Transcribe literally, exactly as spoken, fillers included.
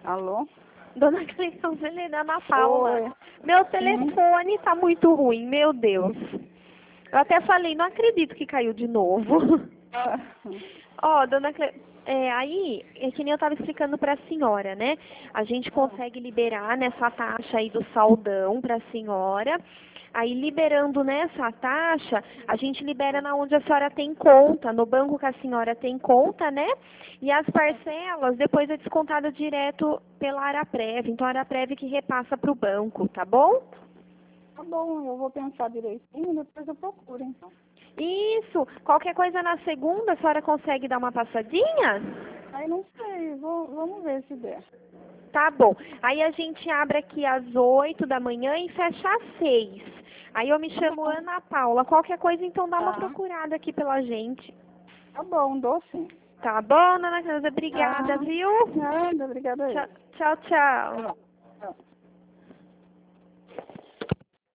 Alô? Dona Cleiton, Helena, Ana Paula. Oi. Meu telefone está muito ruim, meu Deus. Eu até falei, não acredito que caiu de novo. Ah, Ó, dona Cleiton, é, aí, é que nem eu estava explicando para a senhora, né? A gente consegue liberar nessa taxa aí do saldão para a senhora. Aí, liberando nessa taxa, a gente libera na onde a senhora tem conta, no banco que a senhora tem conta, né? E as parcelas, depois é descontada direto pela Araprev. Então, a Araprev que repassa para o banco, tá bom? Tá bom, eu vou pensar direitinho, depois eu procuro, então. Isso. Qualquer coisa na segunda, a senhora consegue dar uma passadinha? Aí não sei, vou, vamos ver se der. Tá bom. Aí a gente abre aqui às oito da manhã e fecha às seis. Aí eu me chamo Ana Paula. Qualquer coisa, então, dá uma Tá. procurada aqui pela gente. Tá bom, dou sim. Tá bom, Dona Cleusa? Obrigada, Ah, viu? nada, obrigada Tchau, aí. tchau, tchau. Tchau. Tchau.